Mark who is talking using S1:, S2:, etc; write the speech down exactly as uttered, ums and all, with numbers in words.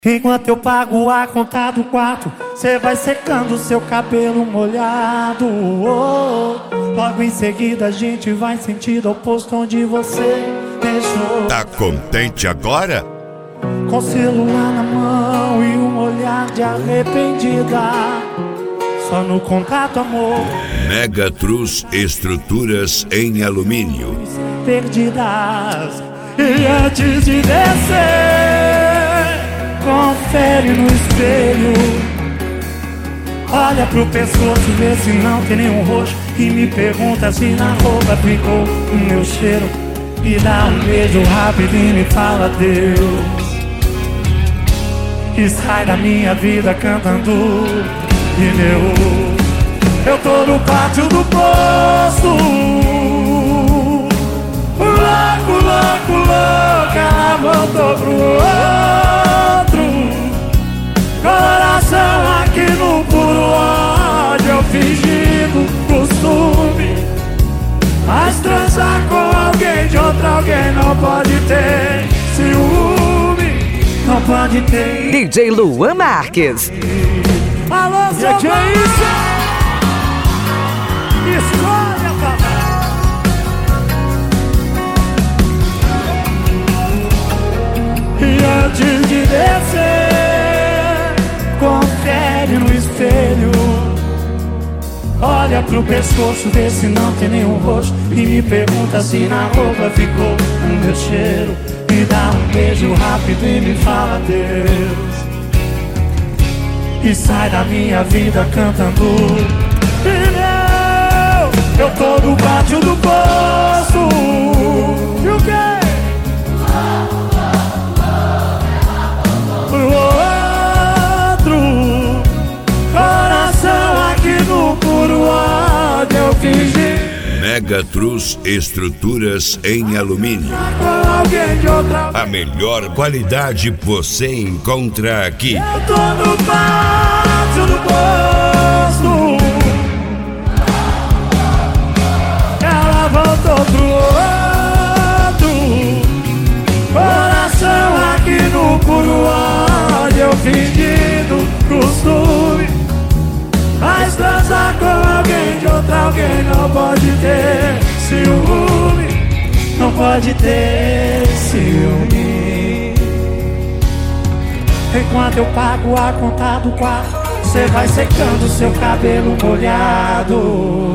S1: Enquanto eu pago a conta do quarto, cê vai secando seu cabelo molhado. Oh, logo em seguida a gente vai em sentido oposto onde você deixou.
S2: Tá contente agora?
S1: Com celular na mão e um olhar de arrependida. Só no contato, amor.
S2: Megatrus Estruturas em Alumínio.
S1: Perdidas. E antes de descer, confere no espelho. Olha pro pescoço, vê se não tem nenhum roxo. E me pergunta se na roupa ficou o meu cheiro. E dá um beijo rápido e me fala Deus. E sai da minha vida cantando pneu. Eu tô no pátio do posto, louco, louco, louco. Ela voltou pro outro. Coração aqui no puro ódio. Eu fingindo costume, mas transar com alguém de outro alguém não pode ter ciúme, não pode ter.
S3: D J Luan Marques.
S1: Alô, seu D J, escolha, papai. E antes de descer, confere no espelho. Olha pro pescoço, vê se não tem nenhum roxo. E me pergunta se na roupa ficou o meu cheiro. Me dá um beijo rápido e me fala Deus. E sai da minha vida cantando pneu. Eu tô no pátio do poço. E o quê? Pro outro. Coração aqui no puro ódio. Eu fingi.
S2: Megatrus Estruturas em Alumínio. A melhor qualidade você encontra aqui.
S1: Eu tô no pátio do posto. Ela voltou pro outro. Coração aqui no puro ódio. Eu fingindo costume, mas transar com alguém de outro alguém não pode ter ciúme, não pode ter ciúme. Enquanto eu pago a conta do quarto, cê vai secando seu cabelo molhado.